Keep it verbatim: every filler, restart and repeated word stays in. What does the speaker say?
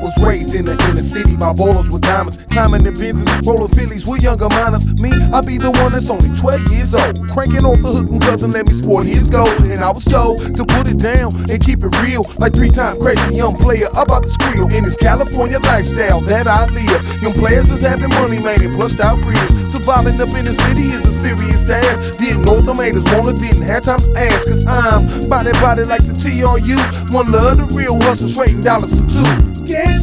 was raised in the inner city by ballers with diamonds, climbing the Benzes, rolling Phillies with younger minors. Me, I be the one that's only twelve years old, cranking off the hook and cousin let me sport his gold. And I was told to put it down and keep it real, like three-time crazy young player about to skrill in this California lifestyle that I live. Young players is having money, man, and plushed out grills. Surviving up in the city is a serious task. Didn't know them haters wanna, didn't have time to ask. Cause I'm body body like the T R U, one of the real hustle, trading dollars for two. Guess